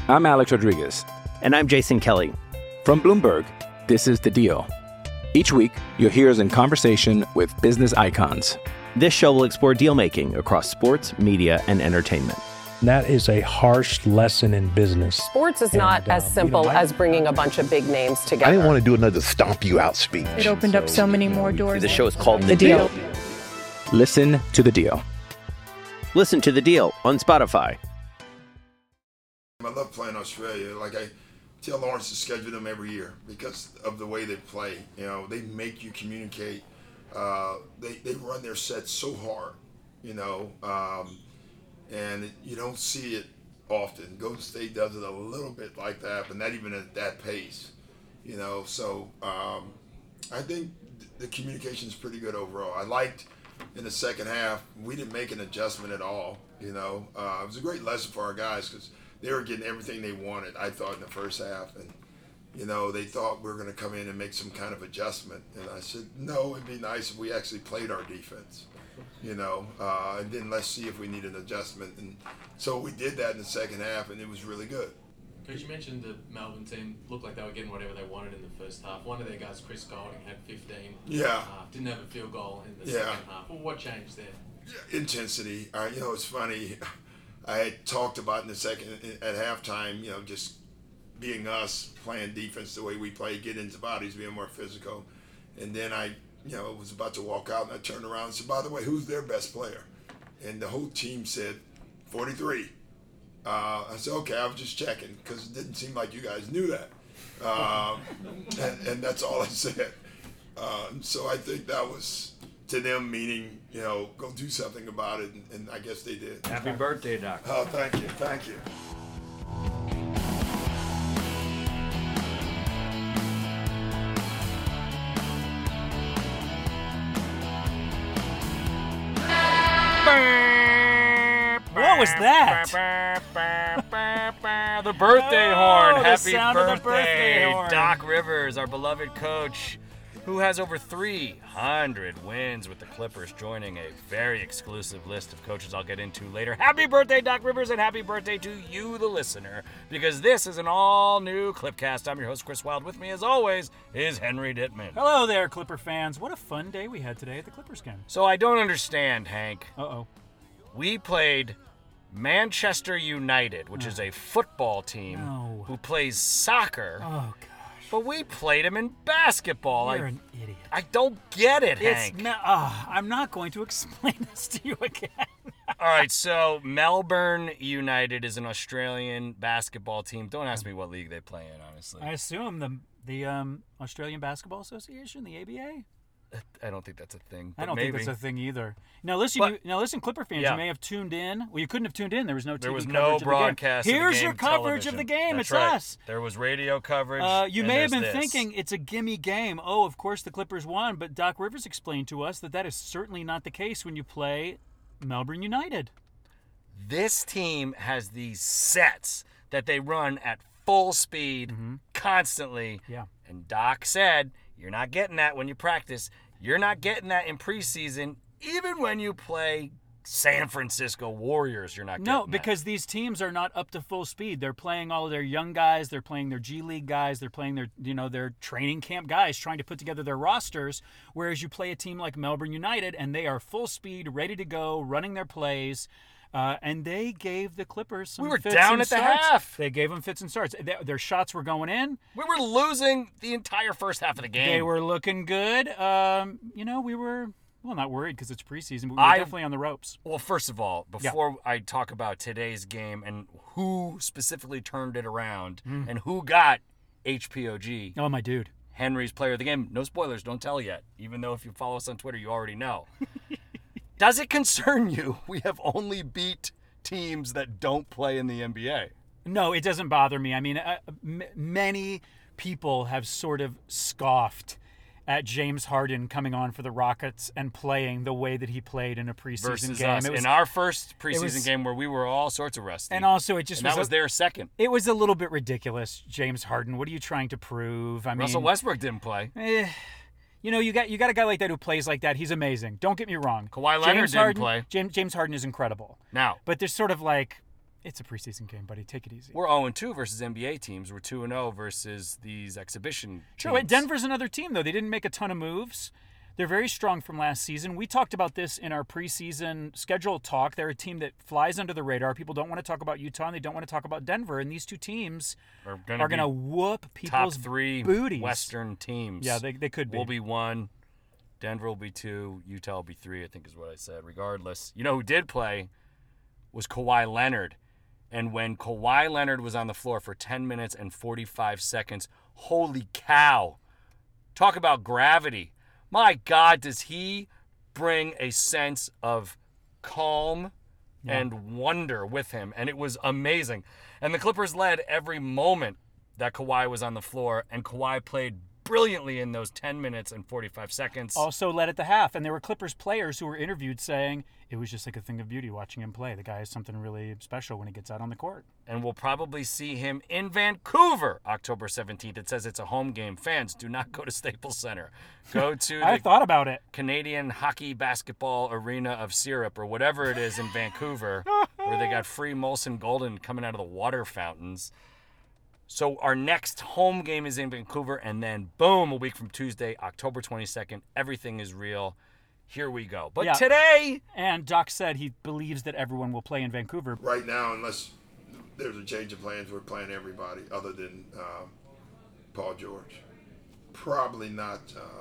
I'm Alex Rodriguez. And I'm Jason Kelly. From Bloomberg, this is The Deal. Each week, you'll hear us in conversation with business icons. This show will explore deal-making across sports, media, and entertainment. That is a harsh lesson in business. Sports is not as simple as bringing a bunch of big names together. I didn't want to do another stomp you out speech. It opened up so many more doors. The show is called The Deal. Listen to The Deal. Listen to The Deal on Spotify. I love playing Australia. Like I tell Lawrence to schedule them every year because of the way they play. You know, they make you communicate. They run their sets so hard, you know, and you don't see it often. Golden State does it a little bit like that, but not even at that pace, you know. So I think the communication is pretty good overall. I liked in the second half, we didn't make an adjustment at all, you know. It was a great lesson for our guys because they were getting everything they wanted, I thought, in the first half. And, you know, they thought we were going to come in and make some kind of adjustment. And I said, no, it'd be nice if we actually played our defense, you know, and then let's see if we need an adjustment. And so we did that in the second half, and it was really good. Coach, you mentioned the Melbourne team looked like they were getting whatever they wanted in the first half. One of their guys, Chris Golding, had 15. Yeah. Didn't have a field goal in the second half. Well, what changed there? Yeah, intensity. You know, it's funny. I had talked about in the second at halftime, you know, just being us, playing defense the way we play, getting into bodies, being more physical. And then I, you know, was about to walk out, and I turned around and said, by the way, who's their best player? And the whole team said 43. I said, okay, I was just checking because it didn't seem like you guys knew that. And that's all I said. So I think that was to them meaning, you know, go do something about it, and I guess they did. Happy birthday, Doc. Oh, thank you, thank you. What was that? The birthday horn. The Happy sound of the birthday horn. Doc Rivers, our beloved coach, who has over 300 wins with the Clippers, joining a very exclusive list of coaches I'll get into later. Happy birthday, Doc Rivers, and happy birthday to you, the listener, because this is an all-new Clipcast. I'm your host, Chris Wilde. With me, as always, is Henry Dittman. Hello there, Clipper fans. What a fun day we had today at the Clippers game. So I don't understand, Hank. Uh-oh. We played Manchester United, which is a football team who plays soccer. Oh, gosh. But we played them in basketball. You're an idiot. I don't get it, Hank. I'm not going to explain this to you again. All right, so Melbourne United is an Australian basketball team. Don't ask me what league they play in, honestly. I assume the Australian Basketball Association, the ABA? I don't think that's a thing. I don't maybe. think that's a thing either. Now listen, Clipper fans, you may have tuned in. Well, you couldn't have tuned in. There was no TV There was coverage no of the broadcast game. of the Here's game, your coverage television. of the game. That's it's right. us. There was radio coverage. You may have been this. thinking it's a gimme game. Oh, of course the Clippers won, but Doc Rivers explained to us that is certainly not the case when you play Melbourne United. This team has these sets that they run at full speed constantly. Yeah. And Doc said, you're not getting that when you practice. You're not getting that in preseason. Even when you play San Francisco Warriors, you're not getting No, because these teams are not up to full speed. They're playing all of their young guys. They're playing their G League guys. They're playing their training camp guys, trying to put together their rosters. Whereas you play a team like Melbourne United, and they are full speed, ready to go, running their plays. And they gave the Clippers some fits and starts. We were down at the half. They gave them fits and starts. Their shots were going in. We were losing the entire first half of the game. They were looking good. We were, not worried because it's preseason, but we were definitely on the ropes. Well, first of all, before I talk about today's game and who specifically turned it around and who got HPOG. Oh, my dude. Henry's player of the game. No spoilers, don't tell yet. Even though if you follow us on Twitter, you already know. Does it concern you? We have only beat teams that don't play in the NBA. No, it doesn't bother me. I mean, many people have sort of scoffed at James Harden coming on for the Rockets and playing the way that he played in a preseason versus game. Us. In our first preseason game where we were all sorts of rusty. And also that was their second. It was a little bit ridiculous, James Harden. What are you trying to prove? Russell Westbrook didn't play. You got a guy like that who plays like that. He's amazing. Don't get me wrong. Kawhi Leonard didn't play. James Harden is incredible. Now. But there's sort of like, It's a preseason game, buddy. Take it easy. We're 0-2 versus NBA teams. We're 2-0 versus these exhibition Sure. teams. Denver's another team, though. They didn't make a ton of moves. They're very strong from last season. We talked about this in our preseason schedule talk. They're a team that flies under the radar. People don't want to talk about Utah, and they don't want to talk about Denver. And these two teams are going to whoop people's top 3 booties. Western teams. Yeah, they could be. We'll be 1. Denver will be 2. Utah will be 3, I think is what I said. Regardless, you know who did play was Kawhi Leonard. And when Kawhi Leonard was on the floor for 10 minutes and 45 seconds, holy cow. Talk about gravity. My God, does he bring a sense of calm and wonder with him. And it was amazing. And the Clippers led every moment that Kawhi was on the floor, and Kawhi played brilliantly in those 10 minutes and 45 seconds. Also led at the half, and there were Clippers players who were interviewed saying it was just like a thing of beauty watching him play. The guy has something really special when he gets out on the court. And we'll probably see him in Vancouver October 17th. It says it's a home game. Fans, do not go to Staples Center. Go to I thought about it. Canadian Hockey Basketball Arena of Syrup or whatever it is in Vancouver, where they got free Molson Golden coming out of the water fountains. So our next home game is in Vancouver, and then boom, a week from Tuesday, October 22nd, everything is real. Here we go. But today... And Doc said he believes that everyone will play in Vancouver. Right now, unless there's a change of plans, we're playing everybody other than Paul George. Probably not...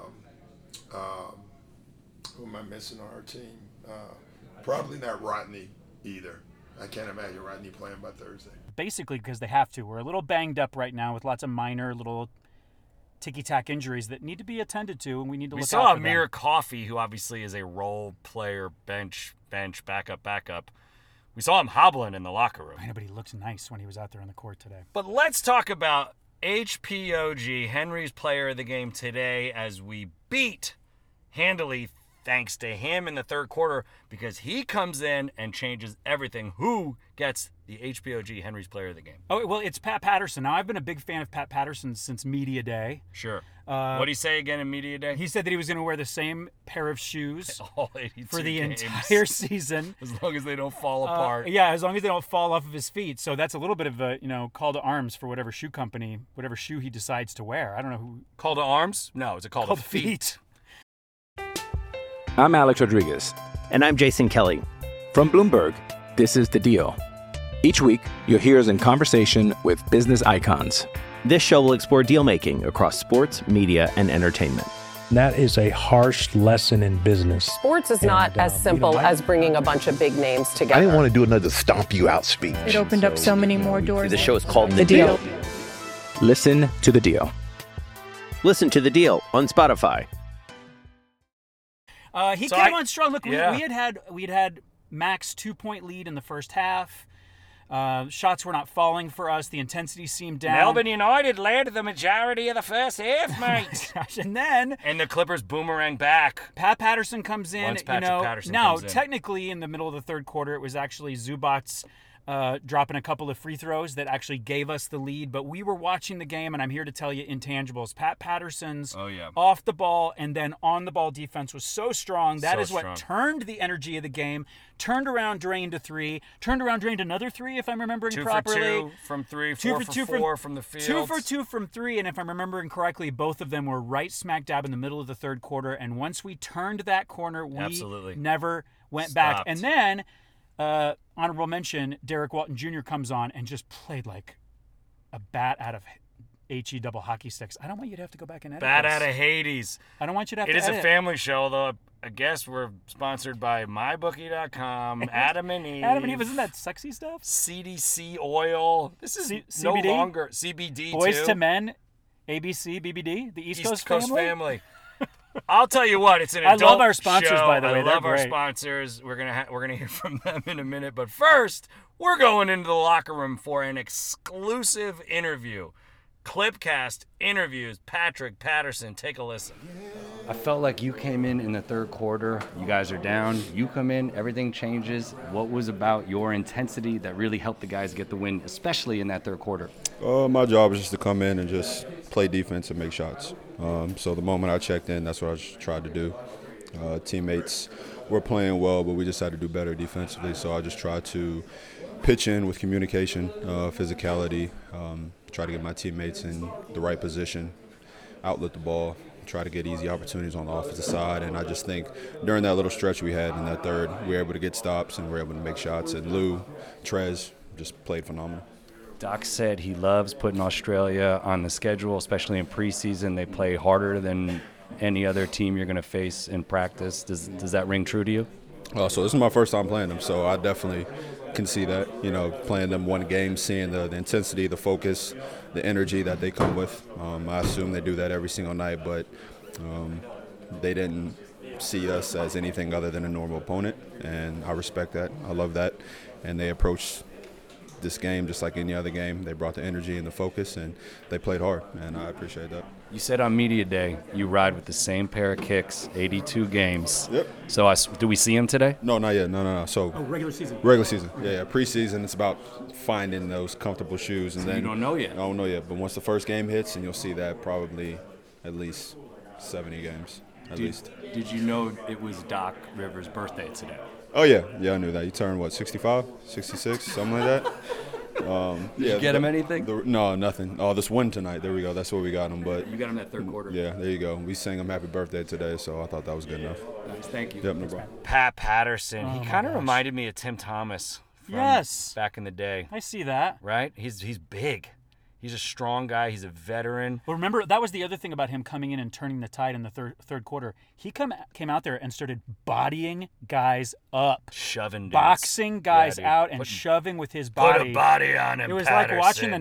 who am I missing on our team? Probably not Rodney either. I can't imagine Rodney playing by Thursday. Basically because they have to. We're a little banged up right now with lots of minor little ticky-tack injuries that need to be attended to, and we need to look out for them. We saw Amir Coffey, who obviously is a role player, bench, backup. We saw him hobbling in the locker room. I know, but he looked nice when he was out there on the court today. But let's talk about HPOG, Henry's player of the game today, as we beat handily, thanks to him in the third quarter, because he comes in and changes everything. Who gets the HPOG Henry's player of the game? Oh, well, it's Pat Patterson. Now, I've been a big fan of Pat Patterson since Media Day. Sure. What did he say again in Media Day? He said that he was going to wear the same pair of shoes all 82 for the games. entire season. As long as they don't fall apart. Yeah, as long as they don't fall off of his feet. So that's a little bit of a, call to arms for whatever shoe company, whatever shoe he decides to wear. I don't know who. Call to arms? No, it's a call to feet. I'm Alex Rodriguez. And I'm Jason Kelly. From Bloomberg, this is The Deal. Each week, you'll hear us in conversation with business icons. This show will explore deal-making across sports, media, and entertainment. That is a harsh lesson in business. Sports is not as simple as bringing a bunch of big names together. I didn't want to do another stomp you out speech. It opened up so many more doors. The show is called The Deal. Listen to The Deal. Listen to The Deal on Spotify. He came on strong. Look, we'd had Mac's 2-point lead in the first half. Shots were not falling for us. The intensity seemed down. Melbourne United led the majority of the first half, mate. Gosh, and the Clippers boomerang back. Pat Patterson comes in. Once Patterson now, comes in. technically, in the middle of the third quarter, it was actually Zubac's dropping a couple of free throws that actually gave us the lead. But we were watching the game, and I'm here to tell you intangibles. Pat Patterson's off the ball and then on the ball defense was so strong. That is what turned the energy of the game. Turned around, drained a three. Turned around, drained another three, if I'm remembering properly. 2 for 2 from 3, 4 for 4 from the field. 2 for 2 from 3, and if I'm remembering correctly, both of them were right smack dab in the middle of the third quarter. And once we turned that corner, we never went back. And then, honorable mention, Derek Walton Jr. comes on and just played like a bat out of HE double hockey sticks. I don't want you to have to go back and edit Bat this. out of Hades. I don't want you to have to edit. It is edit. a family show, though. I guess we're sponsored by MyBookie.com, Adam and Eve. Adam and Eve, isn't that sexy stuff? CDC oil. This is no CBD? longer CBD, Boys too. to Men, ABC, BBD, the East Coast family. I'll tell you what, it's an adult I love our sponsors, show. by the way. I love our great. sponsors. We're gonna hear from them in a minute, but first, we're going into the locker room for an exclusive interview. Clipcast interviews Patrick Patterson. Take a listen. I felt like you came in the third quarter. You guys are down. You come in, everything changes. What was about your intensity that really helped the guys get the win, especially in that third quarter? My job is just to come in and just play defense and make shots. So the moment I checked in, that's what I tried to do. Teammates we're playing well, but we just had to do better defensively. So I just try to pitch in with communication, physicality, try to get my teammates in the right position, outlet the ball, try to get easy opportunities on the offensive side. And I just think during that little stretch we had in that third, we were able to get stops and we were able to make shots. And Lou, Trez just played phenomenal. Doc said he loves putting Australia on the schedule, especially in preseason. They play harder than any other team you're going to face in practice. Does that ring true to you? So this is my first time playing them, so I definitely can see that, playing them one game, seeing the intensity, the focus, the energy that they come with. I assume they do that every single night, but they didn't see us as anything other than a normal opponent, and I respect that. I love that. And they approached this game just like any other game. They brought the energy and the focus, and they played hard, and I appreciate that. You said on media day you ride with the same pair of kicks, 82 games. Yep. So do we see him today? No, not yet. No. So regular season. Regular season. Yeah. Preseason, it's about finding those comfortable shoes, and so then you don't know yet. I don't know yet, but once the first game hits, and you'll see that probably at least 70 games at least. Did you know it was Doc Rivers' birthday today? Oh yeah, I knew that. You turned what, 65, 66, something like that. Did you get him anything? No, nothing. Oh, this win tonight. There we go. That's what we got him. But you got him that third quarter. Yeah, there you go. We sang him happy birthday today, so I thought that was good enough. Nice, thank you. Yep, no problem. Pat Patterson. He kind of reminded me of Tim Thomas. From back in the day. I see that. Right? He's big. He's a strong guy. He's a veteran. Well, remember, that was the other thing about him coming in and turning the tide in the third quarter. He came out there and started bodying guys up. Shoving dudes. Boxing guys out and shoving with his body. Put a body on him, It was Patterson. like watching the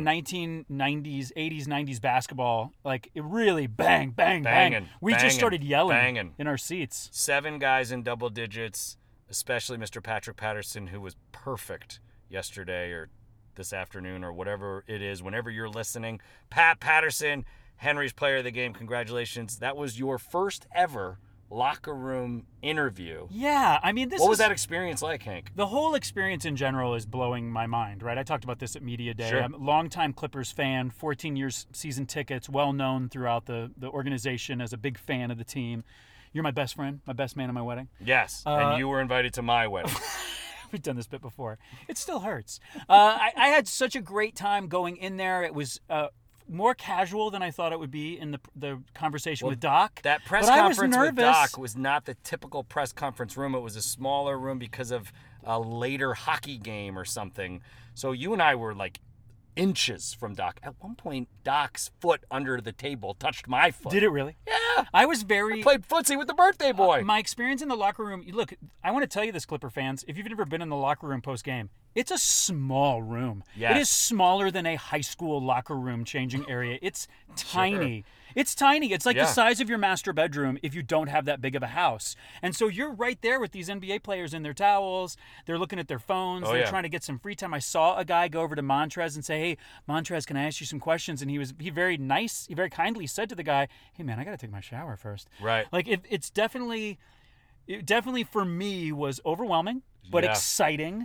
1990s, 80s, 90s basketball. Like, it really bang, bang, bang. We just started yelling in our seats. 7 guys in double digits, especially Mr. Patrick Patterson, who was perfect yesterday or this afternoon or whatever it is, whenever you're listening. Pat Patterson, Henry's player of the game. Congratulations. That was your first ever locker room interview. Yeah, I mean, what was that experience like, Hank? The whole experience in general is blowing my mind, right? I talked about this at Media Day. Sure. I'm a longtime Clippers fan, 14 years season tickets, well known throughout the organization as a big fan of the team. You're my best friend, my best man at my wedding. Yes, and you were invited to my wedding. We've done this bit before. It still hurts. I had such a great time going in there. It was more casual than I thought it would be in the conversation with Doc. That press conference with Doc was not the typical press conference room. It was a smaller room because of a later hockey game or something. So you and I were like inches from Doc. At one point, Doc's foot under the table touched my foot. Did it really? Yeah. I played footsie with the birthday boy. My experience in the locker room, look, I want to tell you this, Clipper fans, if you've never been in the locker room post-game, it's a small room. Yes. It is smaller than a high school locker room changing area. It's tiny. Sure. It's tiny. It's like the size of your master bedroom if you don't have that big of a house. And so you're right there with these NBA players in their towels. They're looking at their phones. They're trying to get some free time. I saw a guy go over to Montrez and say, "Hey, Montrez, can I ask you some questions?" And he very kindly said to the guy, "Hey, man, I got to take my shower first." Right. Like, it definitely for me was overwhelming, but exciting.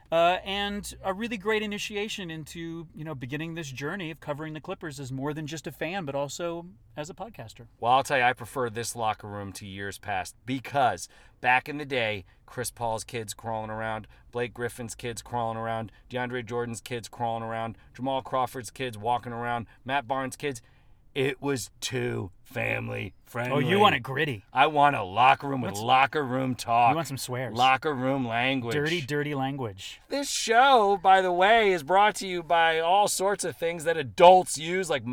And a really great initiation into, beginning this journey of covering the Clippers as more than just a fan, but also as a podcaster. Well, I'll tell you, I prefer this locker room to years past because back in the day, Chris Paul's kids crawling around, Blake Griffin's kids crawling around, DeAndre Jordan's kids crawling around, Jamal Crawford's kids walking around, Matt Barnes' kids. It was too family friendly. Oh, you want it gritty. I want a locker room with locker room talk. You want some swears. Locker room language. Dirty language. This show, by the way, is brought to you by all sorts of things that adults use, like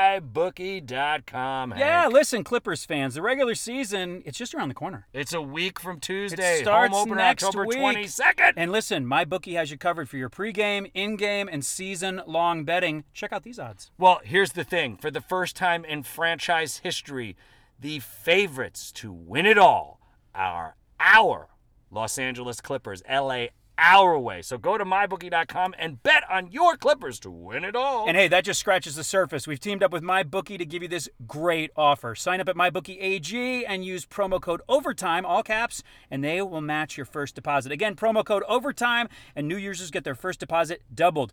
MyBookie.com. Yeah, listen, Clippers fans, the regular season, it's just around the corner. It's a week from Tuesday. It starts Home opener next October week. 22nd. And listen, MyBookie has you covered for your pregame, in-game, and season-long betting. Check out these odds. Well, here's the thing. For the first time in franchise history, the favorites to win it all are our Los Angeles Clippers, LA our way. So go to MyBookie.com and bet on your Clippers to win it all. And hey, that just scratches the surface. We've teamed up with MyBookie to give you this great offer. Sign up at MyBookie AG and use promo code OVERTIME, all caps, and they will match your first deposit. Again, promo code OVERTIME, and new users get their first deposit doubled.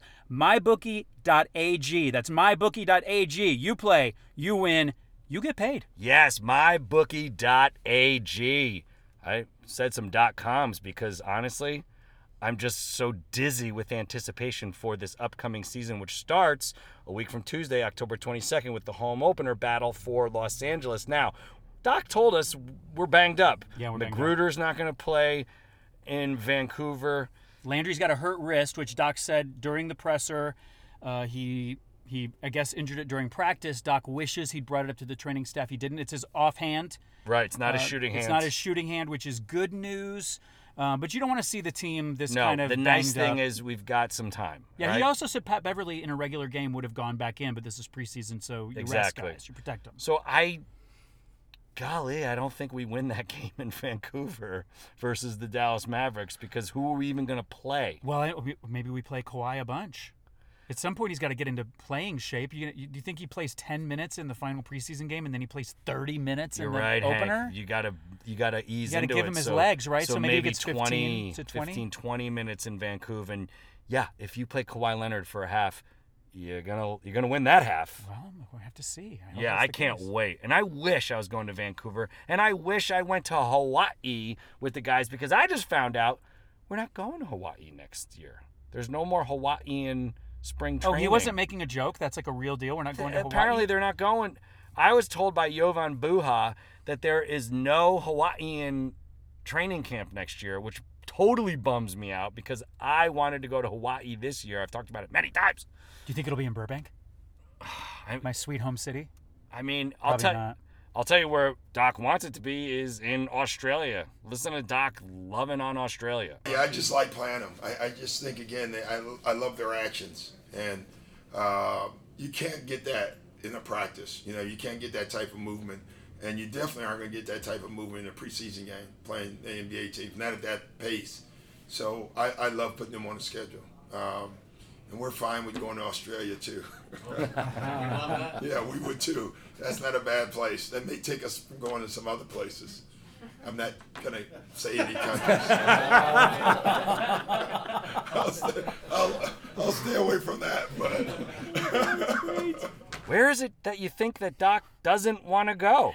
MyBookie.ag. That's MyBookie.ag. You play, you win, you get paid. Yes, MyBookie.ag. I said some .coms because honestly, I'm just so dizzy with anticipation for this upcoming season, which starts a week from Tuesday, October 22nd, with the home opener battle for Los Angeles. Now, Doc told us we're banged up. Yeah, we're banged up. Magruder's not going to play in Vancouver. Landry's got a hurt wrist, which Doc said during the presser. He I guess injured it during practice. Doc wishes he'd brought it up to the training staff. He didn't. It's his offhand. Right, it's not his shooting hand. It's not his shooting hand, which is good news. But you don't want to see the team this no, kind of the nice thing up. is we've got some time. Yeah, right? He also said Pat Beverly in a regular game would have gone back in, but this is preseason, so you rest guys, you protect them. So golly, I don't think we win that game in Vancouver versus the Dallas Mavericks because who are we even going to play? Well, maybe we play Kawhi a bunch. At some point, he's got to get into playing shape. Do you think he plays 10 minutes in the final preseason game and then he plays 30 minutes in the opener? Hank. You gotta ease into it. You got to give him his legs, right? So maybe he gets 15 to 20? 15, 20 minutes in Vancouver. And yeah, if you play Kawhi Leonard for a half, you're gonna win that half. Well, we'll have to see. I can't wait. And I wish I was going to Vancouver. And I wish I went to Hawaii with the guys because I just found out we're not going to Hawaii next year. There's no more Hawaiian spring training. Oh, he wasn't making a joke? That's like a real deal? We're not going to Hawaii? Apparently they're not going. I was told by Jovan Buha that there is no Hawaiian training camp next year, which totally bums me out because I wanted to go to Hawaii this year. I've talked about it many times. Do you think it'll be in Burbank? My sweet home city? I mean, I'll tell you where Doc wants it to be is in Australia. Listen to Doc loving on Australia. Yeah, I just like playing them. I just think, again, I love their actions. And you can't get that in a practice. You can't get that type of movement. And you definitely aren't going to get that type of movement in a preseason game playing the NBA team, not at that pace. So I love putting them on the schedule. And we're fine with going to Australia, too. Yeah, we would, too. That's not a bad place. That may take us from going to some other places. I'm not going to say any countries. I'll stay away from that. But where is it that you think that Doc doesn't want to go?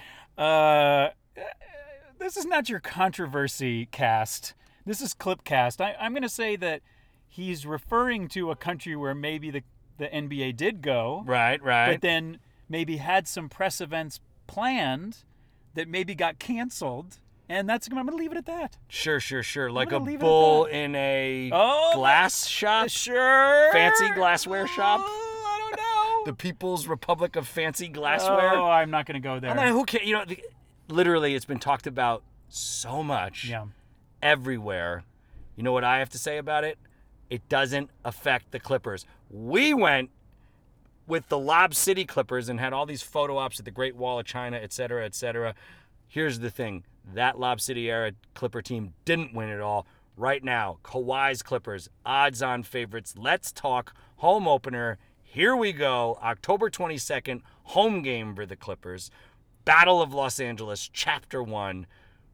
This is not your controversy cast. This is Clipcast. I'm going to say that he's referring to a country where maybe the NBA did go. Right. But then maybe had some press events planned that maybe got canceled. And I'm going to leave it at that. Sure. Like a bull in a glass shop? Sure. Fancy glassware shop? I don't know. The People's Republic of Fancy Glassware? Oh, I'm not going to go there. Who cares? Literally, it's been talked about so much. Yeah. Everywhere. You know what I have to say about it? It doesn't affect the Clippers. We went with the Lob City Clippers and had all these photo ops at the Great Wall of China, et cetera, et cetera. Here's the thing. That Lob City era Clipper team didn't win it all. Right now, Kawhi's Clippers, odds-on favorites. Let's talk home opener. Here we go. October 22nd, home game for the Clippers. Battle of Los Angeles, Chapter 1.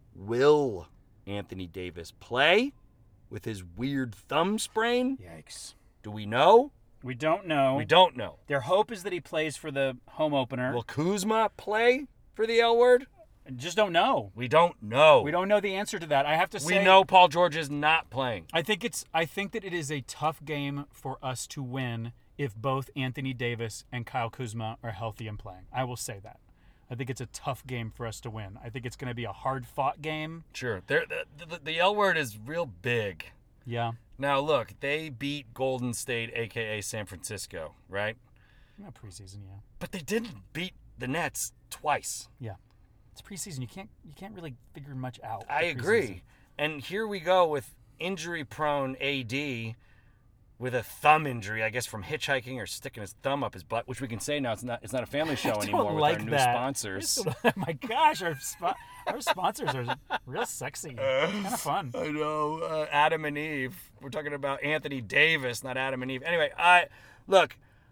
Will Anthony Davis play with his weird thumb sprain? Yikes. Do we know? We don't know. We don't know. Their hope is that he plays for the home opener. Will Kuzma play for the L word? Just don't know. We don't know. We don't know the answer to that. I have to say, we know Paul George is not playing. I think that it is a tough game for us to win if both Anthony Davis and Kyle Kuzma are healthy and playing. I will say that. I think it's a tough game for us to win. I think it's going to be a hard-fought game. Sure. The L word is real big. Yeah. Now, look, they beat Golden State, a.k.a. San Francisco, right? Not preseason, yeah. But they didn't beat the Nets twice. Yeah. It's preseason. You can't really figure much out. I agree. And here we go with injury-prone AD with a thumb injury, I guess from hitchhiking or sticking his thumb up his butt, which we can say now it's not a family show anymore with our new sponsors. Oh my gosh, our sponsors are real sexy. Kind of fun. I know. Adam and Eve. We're talking about Anthony Davis, not Adam and Eve. Anyway, look,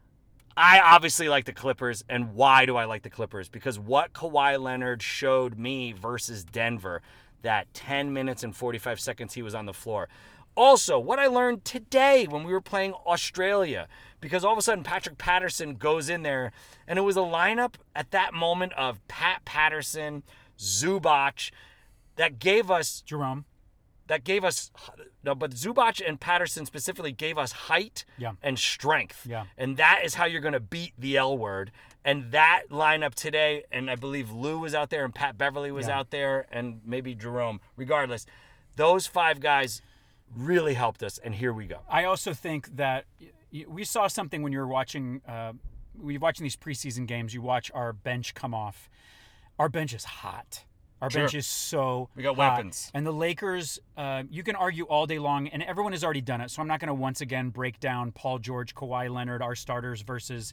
I obviously like the Clippers, and why do I like the Clippers? Because what Kawhi Leonard showed me versus Denver, that 10 minutes and 45 seconds he was on the floor. Also, what I learned today when we were playing Australia, because all of a sudden Patrick Patterson goes in there, and it was a lineup at that moment of Pat Patterson, Zubac, that gave us Jerome. That gave us, no, but Zubac and Patterson specifically gave us height and strength. Yeah. And that is how you're going to beat the L word. And that lineup today, and I believe Lou was out there and Pat Beverly was out there and maybe Jerome. Regardless, those 5 guys really helped us, and here we go. I also think that we saw something when you were watching, these preseason games. You watch our bench come off. Our bench is hot. Our bench is so we got hot. Weapons. And the Lakers, you can argue all day long, and everyone has already done it, so I'm not going to once again break down Paul George, Kawhi Leonard, our starters versus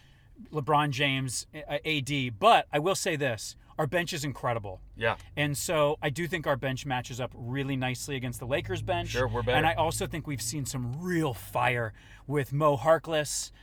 LeBron James, AD. But I will say this. Our bench is incredible. Yeah. And so I do think our bench matches up really nicely against the Lakers bench. Sure, we're better. And I also think we've seen some real fire with Mo Harkless.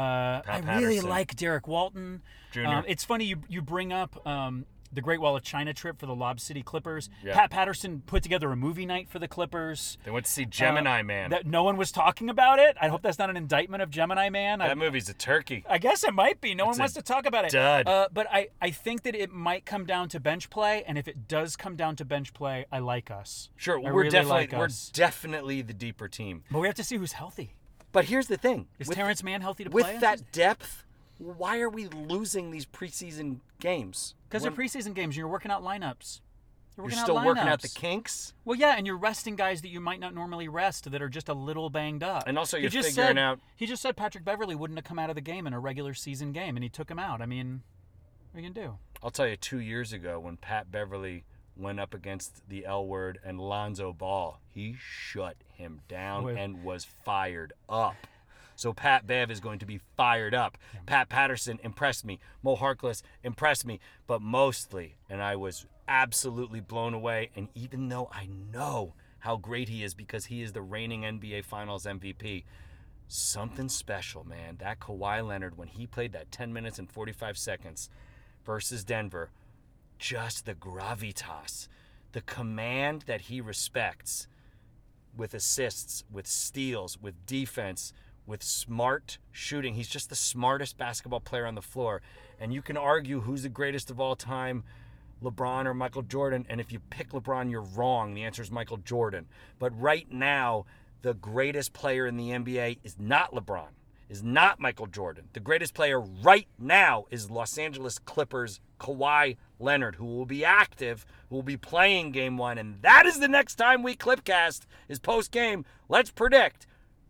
I really like Derek Walton. Jr. It's funny you bring up the Great Wall of China trip for the Lob City Clippers. Yeah. Pat Patterson put together a movie night for the Clippers. They went to see Gemini Man. That no one was talking about it. I hope that's not an indictment of Gemini Man. That movie's a turkey. I guess it might be. No one wants to talk about it. Dud. But I think that it might come down to bench play, and if it does come down to bench play, I like us. Sure, I we're really like we're us. definitely the deeper team. But we have to see who's healthy. But here's the thing: Is Terrence Mann healthy to play? With that depth, why are we losing these preseason games? Because they're preseason games, and you're working out lineups. You're still working out the kinks? Well, yeah, and you're resting guys that you might not normally rest that are just a little banged up. And also you're figuring out... He just said Patrick Beverly wouldn't have come out of the game in a regular season game, and he took him out. I mean, what are you going to do? I'll tell you, 2 years ago when Pat Beverly went up against the L word and Lonzo Ball, he shut him down and was fired up. So Pat Bev is going to be fired up. Yeah. Pat Patterson impressed me. Mo Harkless impressed me. But mostly, and I was absolutely blown away, and even though I know how great he is because he is the reigning NBA Finals MVP, something special, man. That Kawhi Leonard, when he played that 10 minutes and 45 seconds versus Denver, just the gravitas, the command that he respects with assists, with steals, with defense, with smart shooting. He's just the smartest basketball player on the floor. And you can argue who's the greatest of all time, LeBron or Michael Jordan. And if you pick LeBron, you're wrong. The answer is Michael Jordan. But right now, the greatest player in the NBA is not LeBron, is not Michael Jordan. The greatest player right now is Los Angeles Clippers' Kawhi Leonard, who will be active, who will be playing Game 1. And that is the next time we Clipcast is post-game. Let's predict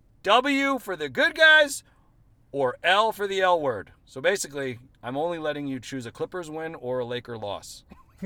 W for the good guys or L for the L word. So basically, I'm only letting you choose a Clippers win or a Laker loss.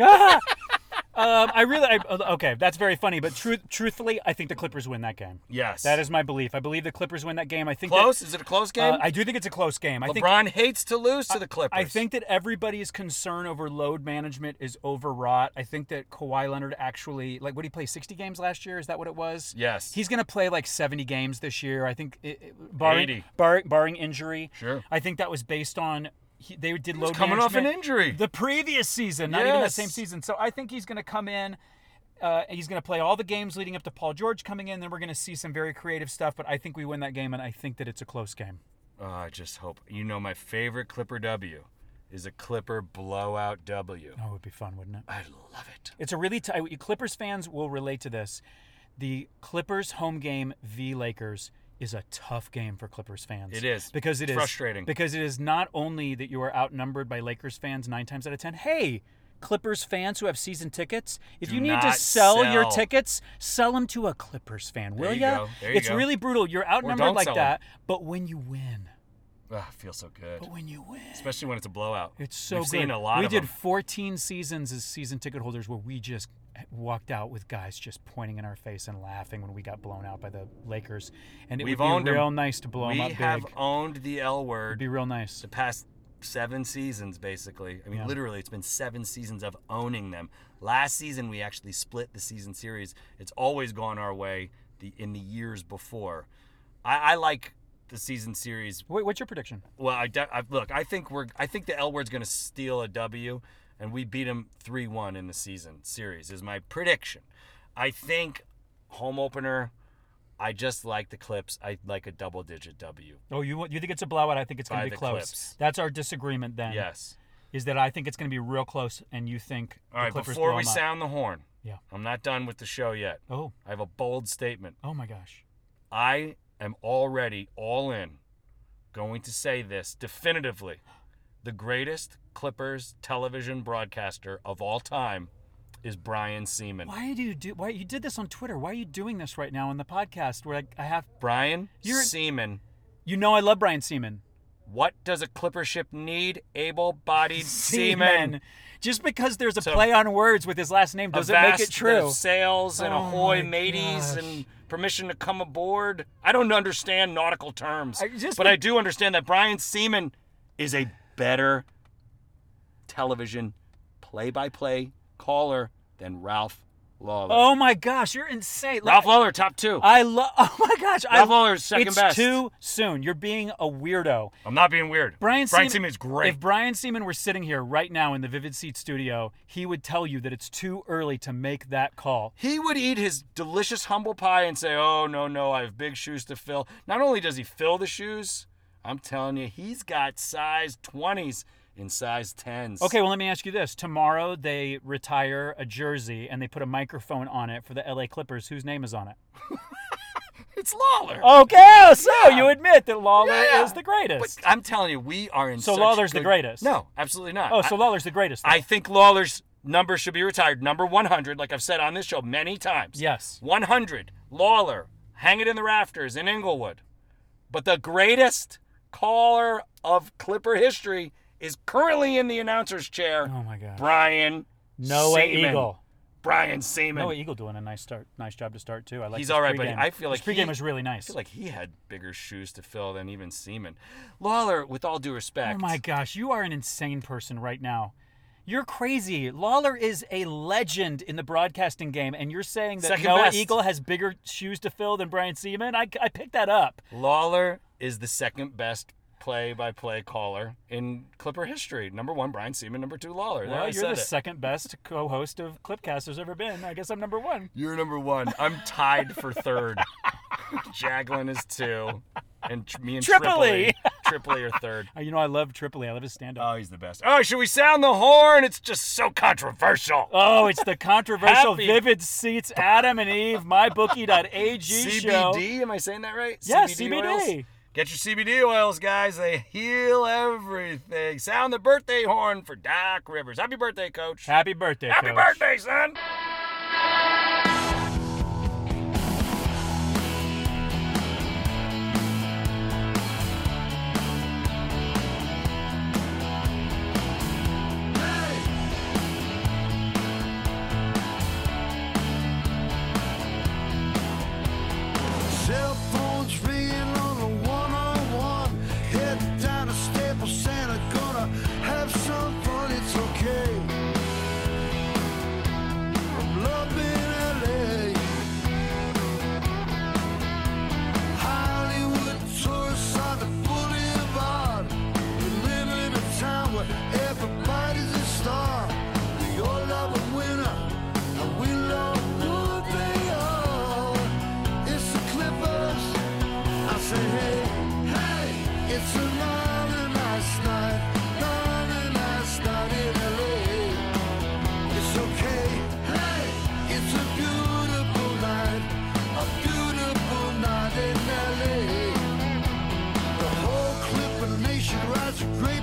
Okay, that's very funny, but truthfully, I think the Clippers win that game. Yes. That is my belief. I believe the Clippers win that game. I think close? Is it a close game? I do think it's a close game. LeBron hates to lose to the Clippers. I think that everybody's concern over load management is overwrought. I think that Kawhi Leonard actually, what did he play, 60 games last year? Is that what it was? Yes. He's going to play 70 games this year. I think, 80. Barring injury. Sure. I think that was based on... They did load coming management off an injury. The previous season, not even the same season. So I think he's going to come in. He's going to play all the games leading up to Paul George coming in. Then we're going to see some very creative stuff. But I think we win that game, and I think that it's a close game. I just hope. My favorite Clipper W is a Clipper blowout W. Oh, it would be fun, wouldn't it? I love it. It's a really Clippers fans will relate to this. The Clippers home game v. Lakers is a tough game for Clippers fans. It is. Because it's frustrating. Because it is not only that you are outnumbered by Lakers fans 9 times out of 10. Hey, Clippers fans who have season tickets, if you need to sell your tickets, sell them to a Clippers fan, will ya? It's really brutal. You're outnumbered like that, but when you win... it feels so good. But when you win... Especially when it's a blowout. It's so We've good. Seen a lot we of did them. 14 seasons as season ticket holders where we just walked out with guys just pointing in our face and laughing when we got blown out by the Lakers. And it would be real nice to blow them up big. We have owned the L word. It'd be real nice. The past 7 seasons, basically. I mean, literally, it's been 7 seasons of owning them. Last season, we actually split the season series. It's always gone our way in the years before. I like the season series. Wait, what's your prediction? Well, I think the L word's going to steal a W, and we beat them 3-1 in the season series. Is my prediction. I think home opener. I just like the Clips. I like a double-digit W. Oh, you think it's a blowout? I think it's going to be close. Clips. That's our disagreement then. Yes. Is that I think it's going to be real close, and you think all right, the Clippers before blow we them up. sound the horn, Yeah. I'm not done with the show yet. Oh. I have a bold statement. Oh, my gosh. I am already all in, going to say this definitively. The greatest Clippers television broadcaster of all time is Brian Seaman. Why you did this on Twitter? Why are you doing this right now on the podcast where I have Brian Seaman. You know I love Brian Seaman. What does a Clipper ship need? Able-bodied seamen. Just because there's a play on words with his last name doesn't make it true. Sails and ahoy mateys and permission to come aboard. I don't understand nautical terms, but I do understand that Brian Seaman is a better television play-by-play caller than Ralph Lawler. Oh my gosh, you're insane. Ralph Lawler, top 2. Oh my gosh. Ralph Lawler's second it's best. It's too soon. You're being a weirdo. I'm not being weird. Brian Seaman is great. If Brian Seaman were sitting here right now in the Vivid Seats studio, he would tell you that it's too early to make that call. He would eat his delicious humble pie and say, oh, no, I have big shoes to fill. Not only does he fill the shoes, I'm telling you, he's got size 20s in size 10s. Okay, well, let me ask you this. Tomorrow they retire a jersey and they put a microphone on it for the LA Clippers. Whose name is on it? It's Lawler. Okay, so you admit that Lawler is the greatest. But I'm telling you, we are in So such Lawler's the good... greatest? No, absolutely not. Oh, so Lawler's the greatest. Though. I think Lawler's number should be retired. Number 100, like I've said on this show many times. Yes. 100, Lawler, hang it in the rafters in Inglewood. But the greatest caller of Clipper history is currently in the announcer's chair. Oh my God. Brian Noah Seaman. Eagle. Brian Seaman. Noah Eagle doing a nice job to start too. I like. He's all right, but I feel like his pregame was really nice. I feel like he had bigger shoes to fill than even Seaman. Lawler, with all due respect. Oh my gosh, you are an insane person right now. You're crazy. Lawler is a legend in the broadcasting game, and you're saying that Second Noah best. Eagle has bigger shoes to fill than Brian Seaman? I picked that up. Lawler is the second best play-by-play caller in Clipper history. Number 1, Brian Seaman. Number 2, Lawler. Well, you're the second best co-host of Clipcast there's ever been. I guess I'm number 1. You're number 1. I'm tied for 3rd. Jaglin is 2. And me and Tripoli are 3rd. You know, I love Tripoli. I love his stand-up. Oh, he's the best. Oh, should we sound the horn? It's just so controversial. Oh, it's the controversial Vivid Seats Adam and Eve MyBookie.ag show. CBD, am I saying that right? Yes, CBD. Oils? Get your CBD oils, guys. They heal everything. Sound the birthday horn for Doc Rivers. Happy birthday, Coach. Happy birthday, Coach. Happy birthday, son. Cell phones ringing on the 101. Head down to Staples Center, gonna have some fun. It's okay. I'm loving LA. Hollywood tourists on the boulevard. We live in a town where everybody's a star. We all love a winner, and we love who they are. It's the Clippers. I say, hey, hey, it's another nice night in LA. It's okay, hey, it's a beautiful night in LA. The whole Clipper nation rides a great